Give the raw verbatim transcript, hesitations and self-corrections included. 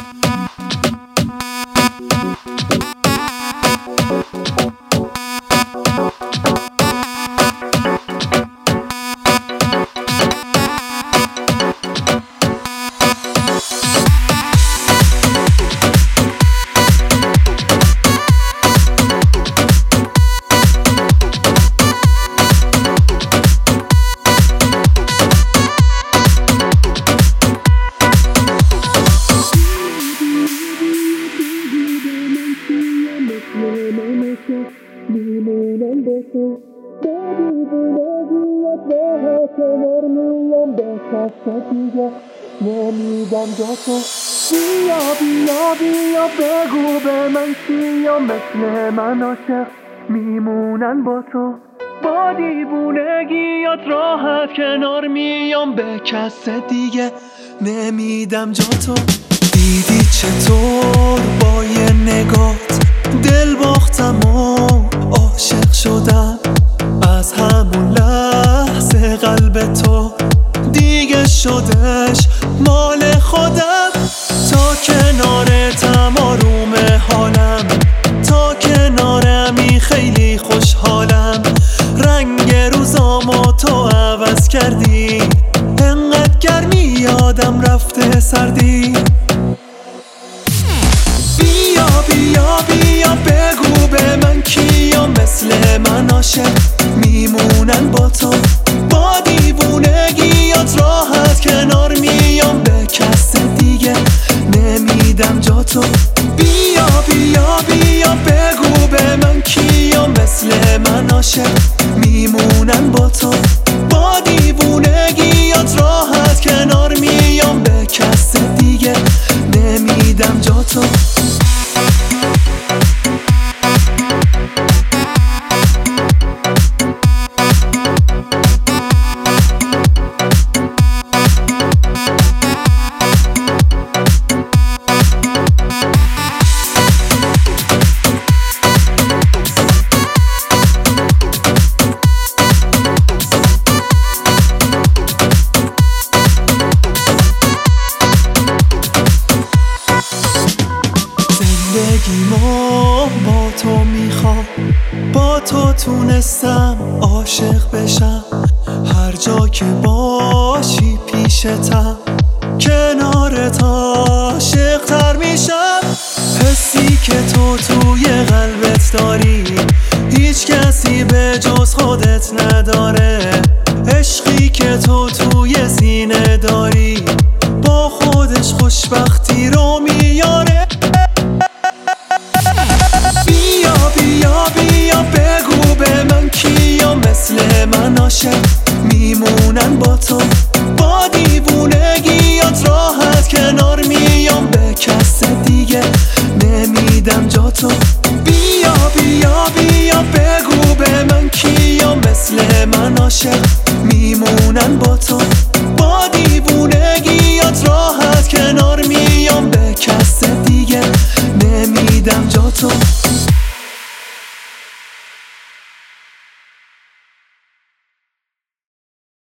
میمونم با تو با دیوونگیت راه کنار میام به کس دیگه نمیدم جا تو. بیا بیا بیا بگو به من چیا مثل من عاشق میمونن با تو با دیوونگیت راحت کنار میام به کس دیگه نمیدم جا تو. دیدی چطور با یه نگات دل باختم و عاشق شدم از همون لحظه قلب تو دیگه شدش مال خودم. تا کنارتم آروم حالم تا کنارمی خیلی خوشحالم. رنگ روزامو تو عوض کردی انقدر گرمی یادم رفته سردی. بیا بیا بیا بگو به من کیا مثل من عاشق میمونن با تو با دیوونگیات راحت کنار میام به کس دیگه نمیدم جا تو. بیا بیا بیا بگو به من کیا مثل من عاشق میمونن با تو با دیوونگیات راحت کنار میام به کس دیگه نمیدم جا تو. زندگیمو با تو میخوام با تو تونستم عاشق بشم. هر جا که باشی پیشتم کنارت عاشق تر میشم. حسی که تو توی قلبت داری هیچ کسی به جز خودت نداره. عشقی که تو توی سینه داری با خودش خوشبختی رو میاره. بیا بیا بیا بگو به من کیا مثل من عاشق میمونن با تو با دیوونگیات راحت کنار میام به کس دیگه نمیدم جا تو. بیا بیا بیا بگو به من کیا مثل من عاشق میمونن با تو